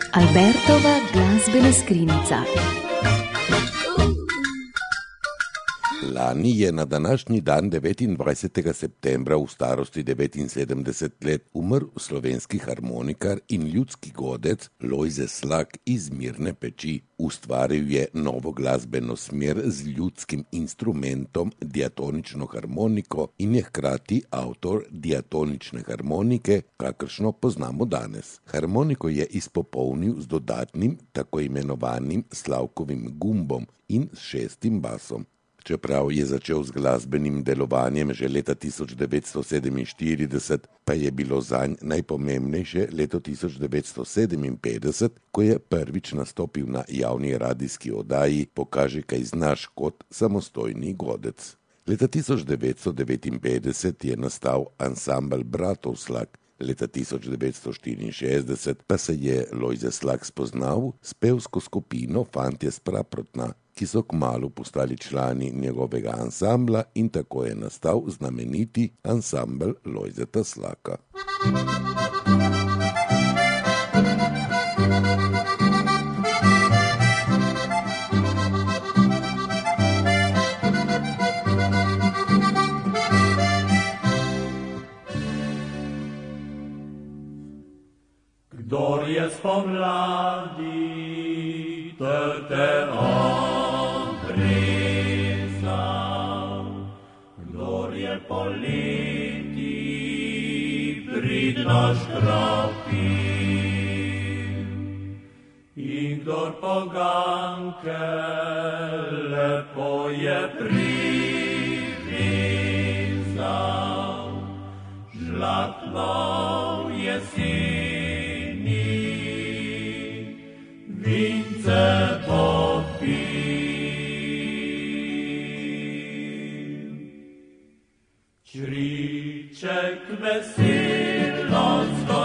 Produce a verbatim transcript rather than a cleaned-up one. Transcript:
Albertova glasbena skrinjica. Lani je na današnji dan devetindvajsetega septembra v starosti devetinsedemdeset let umrl slovenski harmonikar in ljudski godec Lojze Slak iz Mirne Peči. Ustvaril je novo glasbeno smer z ljudskim instrumentom diatonično harmoniko in je hkrati avtor diatonične harmonike, kakršno poznamo danes. Harmoniko je izpopolnil z dodatnim, tako imenovanim Slavkovim gumbom in s šestim basom. Čeprav je začel z glasbenim delovanjem že leta tisoč devetsto sedeminštirideset, pa je bilo zanj najpomembnejše leto tisoč devetsto sedeminpetdeset, ko je prvič nastopil na javni radijski oddaji Pokaži, kaj znaš kot samostojni godec. Leta tisoč devetsto devetinpetdeset je nastal ansambel Bratov Slak, leta tisoč devetsto štiriinšestdeset pa se je Lojze Slak spoznal s pevsko skupino Fantje s Praprotna, ki so kmalu postali člani njegovega ansambla in tako je nastal znameniti ansambel Lojzeta Slaka. Kdor je spomladi trte obrizal, kdor je poleti pridno škropil, in kdor poganke lepo je privizal, žlahtno jeseni vince popil. Čriček veselo zdo